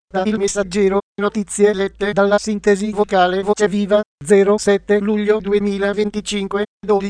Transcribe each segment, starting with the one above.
Da Il Messaggero, notizie lette dalla sintesi vocale Voce Viva, 07 luglio 2025,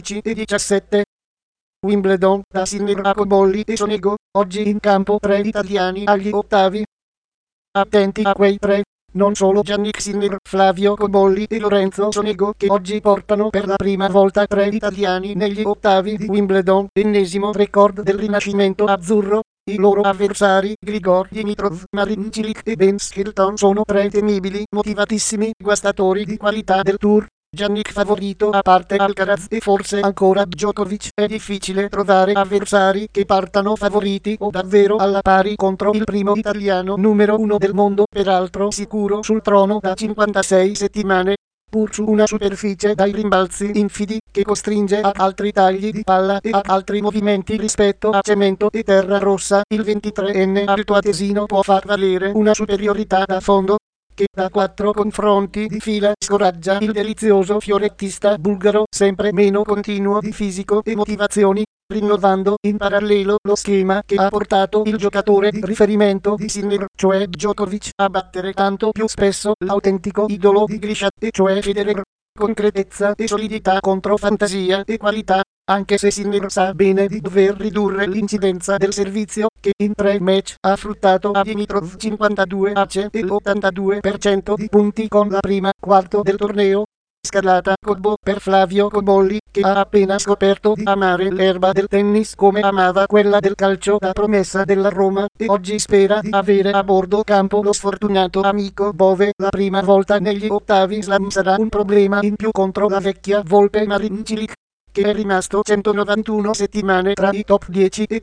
12:17. Wimbledon, da Sinner a Cobolli e Sonego, oggi in campo 3 italiani agli ottavi. Attenti a quei tre, non solo Jannik Sinner, Flavio Cobolli e Lorenzo Sonego, che oggi portano per la prima volta 3 italiani negli ottavi di Wimbledon, ennesimo record del rinascimento azzurro. I loro avversari, Grigor Dimitrov, Marin Cilic e Ben Skelton, sono 3 temibili, motivatissimi guastatori di qualità del Tour. Jannik favorito a parte Alcaraz e forse ancora Djokovic. È difficile trovare avversari che partano favoriti o davvero alla pari contro il primo italiano numero 1 del mondo, peraltro sicuro sul trono da 56 settimane. Pur su una superficie dai rimbalzi infidi, che costringe ad altri tagli di palla e ad altri movimenti rispetto a cemento e terra rossa, il 23enne altoatesino può far valere una superiorità da fondo, che da 4 confronti di fila scoraggia il delizioso fiorettista bulgaro, sempre meno continuo di fisico e motivazioni, rinnovando in parallelo lo schema che ha portato il giocatore di riferimento di Sinner, cioè Djokovic, a battere tanto più spesso l'autentico idolo di Grisha, e cioè Federer. Concretezza e solidità contro fantasia e qualità, anche se Sinner sa bene di dover ridurre l'incidenza del servizio, che in 3 match ha fruttato a Dimitrov 52 ace e l'82% di punti con la prima quarto del torneo. Scalata Cobbo per Flavio Cobolli, che ha appena scoperto di amare l'erba del tennis come amava quella del calcio da promessa della Roma, e oggi spera di avere a bordo campo lo sfortunato amico Bove. La prima volta negli ottavi slam sarà un problema in più contro la vecchia volpe Marin Cilic, che è rimasto 191 settimane tra i top 10 e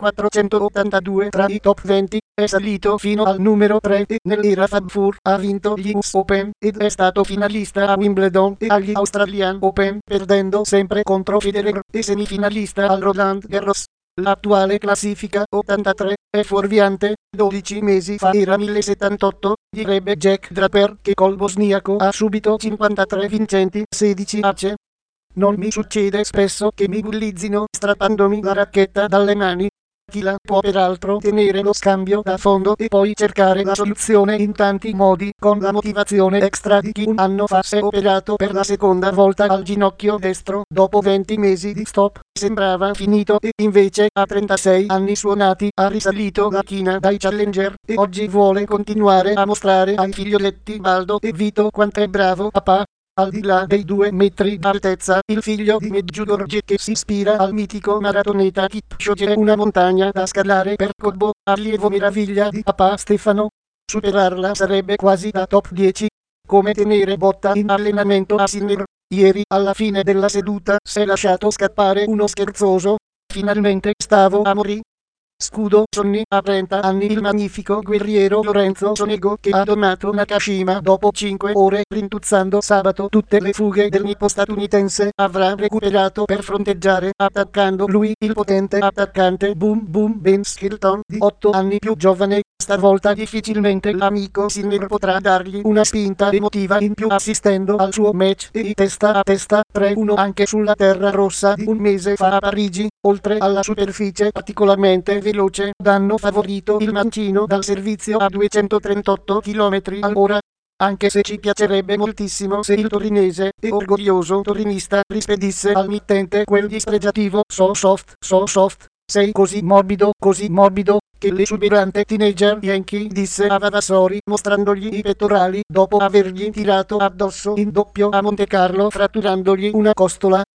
482 tra i top 20, è salito fino al numero 3 e nell'era Fab Four ha vinto gli US Open ed è stato finalista a Wimbledon e agli Australian Open, perdendo sempre contro Federer, e semifinalista al Roland Garros. L'attuale classifica 83 è fuorviante, 12 mesi fa era 1078, direbbe Jack Draper, che col bosniaco ha subito 53 vincenti, 16 ace. Non mi succede spesso che mi bullizzino strappandomi la racchetta dalle mani. Chi la può peraltro tenere lo scambio da fondo e poi cercare la soluzione in tanti modi, con la motivazione extra di chi un anno fa si è operato per la seconda volta al ginocchio destro, dopo 20 mesi di stop, sembrava finito e invece a 36 anni suonati ha risalito la china dai challenger, e oggi vuole continuare a mostrare ai figlioletti Baldo e Vito quant'è bravo papà. Al di là dei 2 metri d'altezza, il figlio di Medjugorje, che si ispira al mitico maratoneta Kipchoge, è una montagna da scalare per Cobbo, allievo meraviglia di papà Stefano. Superarla sarebbe quasi da top 10. Come tenere botta in allenamento a Sinner. Ieri, alla fine della seduta, si è lasciato scappare uno scherzoso: "Finalmente stavo a morì". Scudo Sonny, a 30 anni il magnifico guerriero Lorenzo Sonego, che ha domato Nakashima dopo 5 ore rintuzzando sabato tutte le fughe del nippo statunitense, avrà recuperato per fronteggiare, attaccando lui, il potente attaccante Boom Boom Ben Skelton, di 8 anni più giovane. Stavolta difficilmente l'amico Sinner potrà dargli una spinta emotiva in più assistendo al suo match e testa a testa 3-1 anche sulla terra rossa di un mese fa a Parigi. Oltre alla superficie particolarmente veloce, danno favorito il mancino dal servizio a 238 km/h. Anche se ci piacerebbe moltissimo se il torinese e orgoglioso torinista rispedisse al mittente quel dispregiativo "so soft, sei così morbido", che l'esuberante teenager Yankee disse a Vavasori mostrandogli i pettorali dopo avergli tirato addosso in doppio a Montecarlo, fratturandogli una costola.